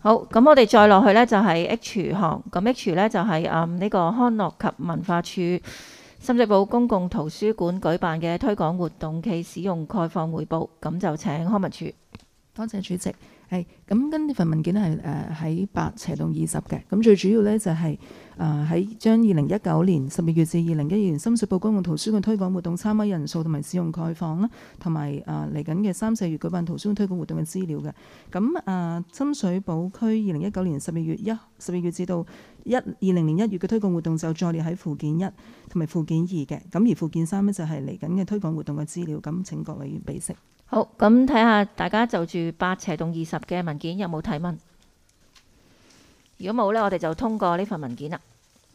好，咁我哋再落去呢，就係 H 項，咁 H 呢，就係呢個康樂及文化處深水埗公共圖書館舉辦嘅推廣活動暨使用概況彙報，咁就請康文署。 多謝主席。咁跟呢份文件係喺8/20嘅，咁最主要呢，就係喺將2019年12月至2012年深水埗公共圖書館推廣活動參加人數同埋使用概況啦，同埋嚟緊嘅3、4月舉辦圖書館推廣活動嘅資料嘅。咁深水埗區2019年12月至到2020年1月嘅推廣活動就載列喺附件1同埋附件2嘅，咁而附件3呢，就係嚟緊嘅推廣活動嘅資料，咁請各位委員備悉。 好，咁睇下大家就住8/20嘅文件有冇提問？如果冇呢，我哋就通過呢份文件啦。